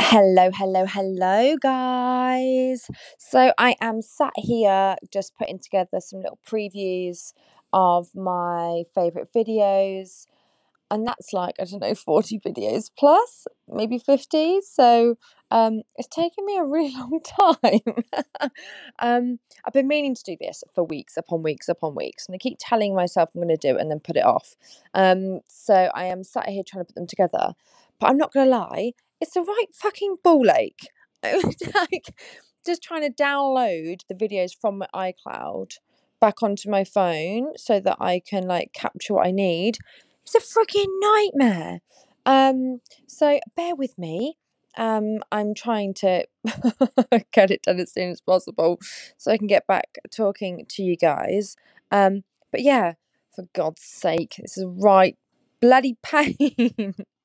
Hello, hello, hello, guys. So I am sat here just putting together some little previews of my favorite videos, and that's like, I don't know, 40 videos plus, maybe 50. So it's taken me a really long time. I've been meaning to do this for weeks upon weeks upon weeks, and I keep telling myself I'm going to do it and then put it off. So I am sat here trying to put them together, but I'm not going to lie, it's a right fucking ball ache. Like, just trying to download the videos from my iCloud back onto my phone so that I can like capture what I need. It's a freaking nightmare. So bear with me. I'm trying to get it done as soon as possible so I can get back talking to you guys. But yeah, for God's sake, this is right bloody pain.